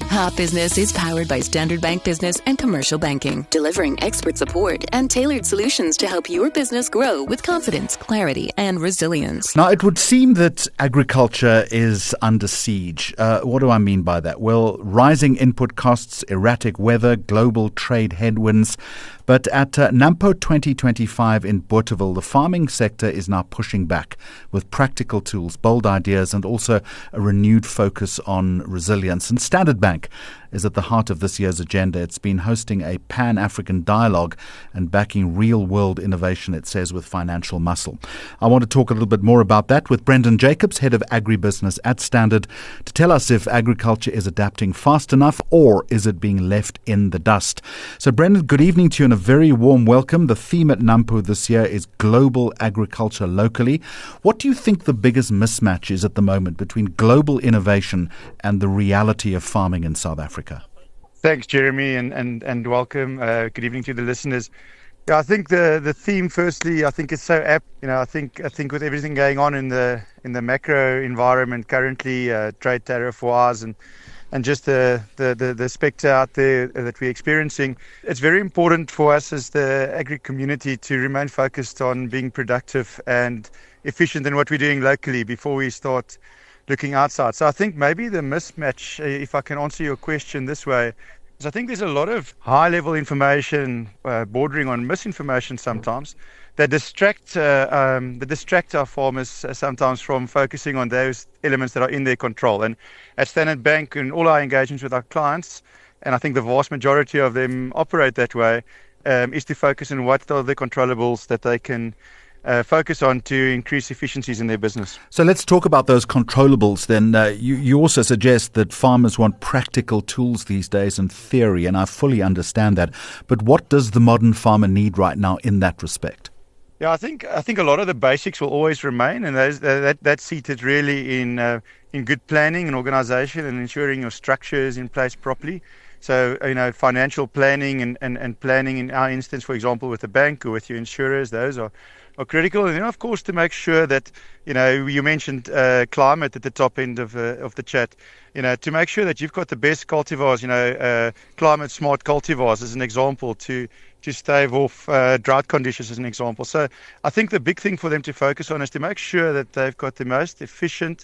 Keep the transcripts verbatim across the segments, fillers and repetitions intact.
Hot Business is powered by Standard Bank Business and Commercial Banking, delivering expert support and tailored solutions to help your business grow with confidence, clarity, and resilience. Now, it would seem that agriculture is under siege. Uh, what do I mean by that? Well, rising input costs, erratic weather, global trade headwinds. But at uh, NAMPO twenty twenty-five in Bothaville, the farming sector is now pushing back with practical tools, bold ideas, and also a renewed focus on resilience. And Standard Bank is at the heart of this year's agenda. It's been hosting a Pan-African dialogue and backing real-world innovation, it says, with financial muscle. I want to talk a little bit more about that with Brendan Jacobs, Head of Agribusiness at Standard, to tell us if agriculture is adapting fast enough or is it being left in the dust. So, Brendan, good evening to you and a very warm welcome. The theme at NAMPO this year is global agriculture locally. What do you think the biggest mismatch is at the moment between global innovation and the reality of farming in South Africa? Thanks, Jeremy, and, and, and welcome. Uh, good evening to the listeners. Yeah, I think the, the theme, firstly, I think is so apt. You know, I think I think with everything going on in the in the macro environment currently, uh, trade tariff wars, and and just the, the, the, the spectre out there that we're experiencing, it's very important for us as the agri community to remain focused on being productive and efficient in what we're doing locally before we start looking outside. So I think maybe the mismatch, if I can answer your question this way, is I think there's a lot of high-level information, uh, bordering on misinformation sometimes, that distract uh, um, that distract our farmers uh, sometimes from focusing on those elements that are in their control. And at Standard Bank, in all our engagements with our clients, and I think the vast majority of them operate that way, um, is to focus on what are the controllables that they can Uh, focus on to increase efficiencies in their business. So let's talk about those controllables then. Uh, you, you also suggest that farmers want practical tools these days in theory, and I fully understand that. But what does the modern farmer need right now in that respect? Yeah, I think I think a lot of the basics will always remain, and those, that that's seated really in uh, in good planning and organisation and ensuring your structure is in place properly. So, you know, financial planning and, and, and planning in our instance, for example, with the bank or with your insurers, those are are critical. And then, of course, to make sure that, you know, you mentioned uh, climate at the top end of uh, of the chat, you know, to make sure that you've got the best cultivars, you know, uh, climate smart cultivars as an example to to stave off uh, drought conditions as an example. So I think the big thing for them to focus on is to make sure that they've got the most efficient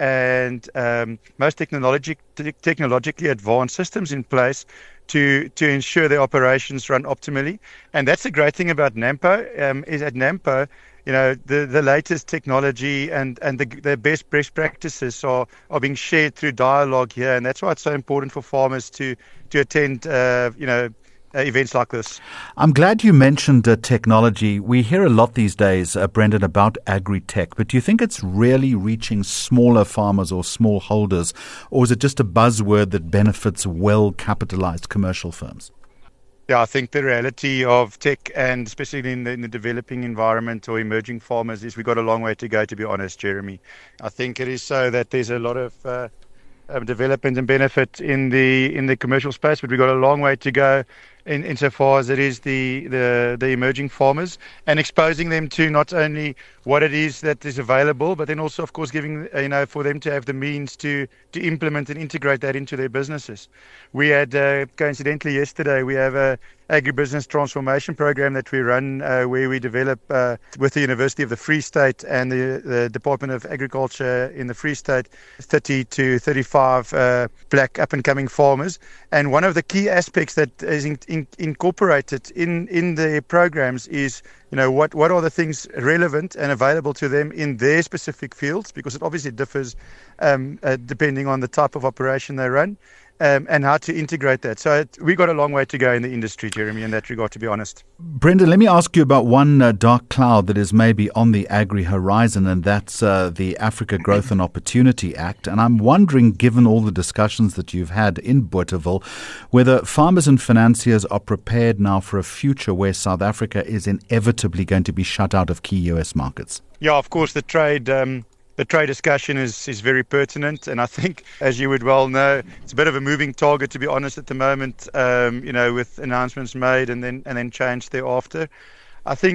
and um, most technologic, te- technologically advanced systems in place to to ensure their operations run optimally. And that's the great thing about NAMPO, um, is at NAMPO, you know, the, the latest technology and, and the, the best best practices are, are being shared through dialogue here. And that's why it's so important for farmers to, to attend, uh, you know, Uh, events like this. I'm glad you mentioned uh, technology. We hear a lot these days, uh, Brendan, about agri-tech, but do you think it's really reaching smaller farmers or smallholders, or is it just a buzzword that benefits well-capitalized commercial firms? Yeah, I think the reality of tech, and especially in the, in the developing environment or emerging farmers, is we've got a long way to go, to be honest, Jeremy. I think it is so that there's a lot of uh, uh, development and benefit in the in the commercial space, but we've got a long way to go in insofar as it is the, the, the emerging farmers, and exposing them to not only what it is that is available, but then also, of course, giving, you know, for them to have the means to, to implement and integrate that into their businesses. We had, uh, coincidentally yesterday, we have a agribusiness transformation program that we run uh, where we develop uh, with the University of the Free State and the, the Department of Agriculture in the Free State, thirty to thirty-five uh, black up-and-coming farmers. And one of the key aspects that is in, in, incorporated in, in the programs is, you know, what, what are the things relevant and available to them in their specific fields, because it obviously differs um, uh, depending on the type of operation they run. Um, and how to integrate that. So it, we got a long way to go in the industry, Jeremy, in that regard, to be honest. Brendan, let me ask you about one uh, dark cloud that is maybe on the agri horizon, and that's uh, the Africa Growth and Opportunity Act. And I'm wondering, given all the discussions that you've had in Bothaville, whether farmers and financiers are prepared now for a future where South Africa is inevitably going to be shut out of key U S markets. Yeah, of course, the trade... Um, The trade discussion is, is very pertinent, and I think, as you would well know, it's a bit of a moving target, to be honest, at the moment, um, you know, with announcements made and then and then changed thereafter. I think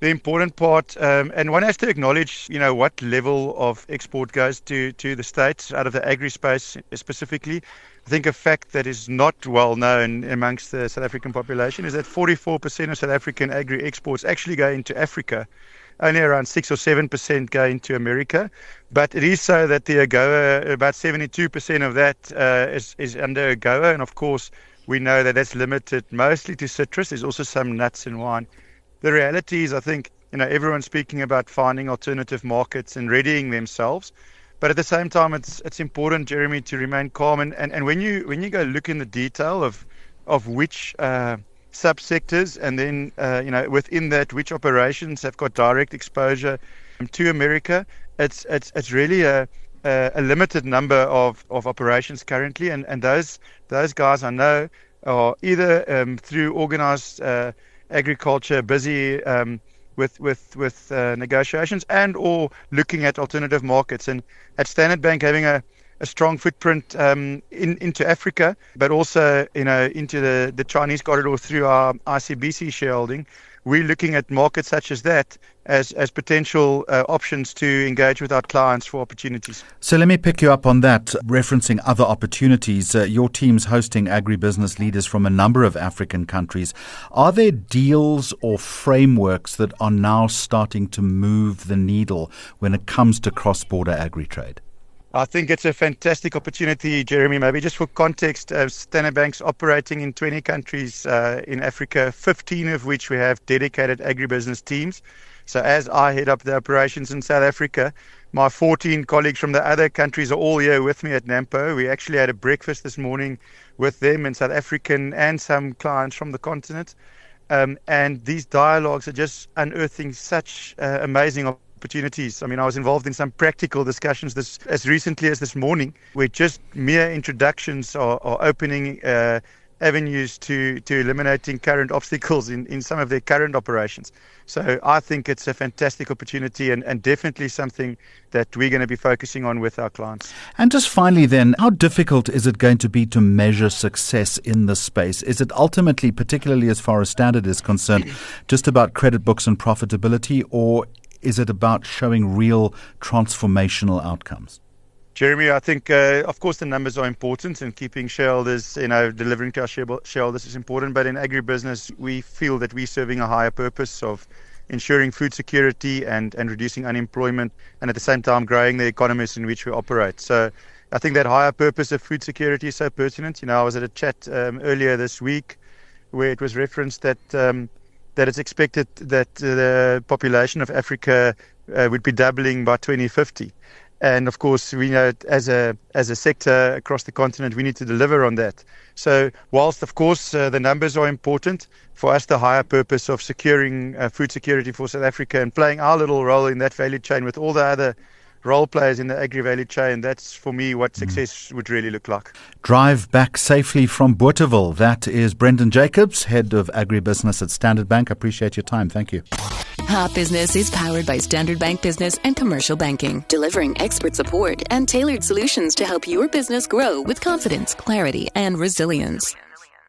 the important part, um, and one has to acknowledge, you know, what level of export goes to, to the States out of the agri-space specifically. I think a fact that is not well known amongst the South African population is that forty-four percent of South African agri-exports actually go into Africa. Only around six or seven percent go into America. But it is so that the AGOA, about seventy-two percent of that uh, is, is under AGOA. And of course, we know that that's limited mostly to citrus. There's also some nuts and wine. The reality is, I think, you know, everyone's speaking about finding alternative markets and readying themselves. But at the same time, it's it's important, Jeremy, to remain calm. And, and, and when you when you go look in the detail of of which uh, subsectors, and then uh, you know within that which operations have got direct exposure to America, it's it's it's really a a, a limited number of, of operations currently, and, and those those guys I know are either um, through organized uh, agriculture busy um, with with with uh, negotiations and or looking at alternative markets. And at Standard Bank, having a, a strong footprint um, in into Africa, but also you know into the, the Chinese corridor through our I C B C shareholding, we're looking at markets such as that as as potential uh, options to engage with our clients for opportunities. So let me pick you up on that, referencing other opportunities. Uh, your team's hosting agribusiness leaders from a number of African countries. Are there deals or frameworks that are now starting to move the needle when it comes to cross-border agri-trade? I think it's a fantastic opportunity, Jeremy. Maybe just for context, uh, Standard Bank's operating in twenty countries uh, in Africa, fifteen of which we have dedicated agribusiness teams. So as I head up the operations in South Africa, my fourteen colleagues from the other countries are all here with me at NAMPO. We actually had a breakfast this morning with them and South African and some clients from the continent. Um, and these dialogues are just unearthing such uh, amazing opportunities. opportunities. I mean, I was involved in some practical discussions this as recently as this morning, where just mere introductions are, are opening uh, avenues to, to eliminating current obstacles in, in some of their current operations. So I think it's a fantastic opportunity and, and definitely something that we're going to be focusing on with our clients. And just finally then, how difficult is it going to be to measure success in this space? Is it ultimately, particularly as far as Standard is concerned, just about credit books and profitability, or is it about showing real transformational outcomes? Jeremy, I think, uh, of course, the numbers are important, and keeping shareholders, you know, delivering to our shareholders is important. But in agribusiness, we feel that we're serving a higher purpose of ensuring food security and, and reducing unemployment, and at the same time growing the economies in which we operate. So I think that higher purpose of food security is so pertinent. You know, I was at a chat um, earlier this week where it was referenced that um, that it's expected that the population of Africa uh, would be doubling by twenty fifty. And of course, we know as a as a sector across the continent, we need to deliver on that. So whilst, of course, uh, the numbers are important, for us, the higher purpose of securing uh, food security for South Africa and playing our little role in that value chain with all the other role players in the agri-value chain, that's for me what success mm. would really look like. Drive back safely from Bothaville. That is Brendan Jacobs, Head of Agribusiness at Standard Bank. I appreciate your time. Thank you. Hot Business is powered by Standard Bank Business and Commercial Banking, delivering expert support and tailored solutions to help your business grow with confidence, clarity, and resilience.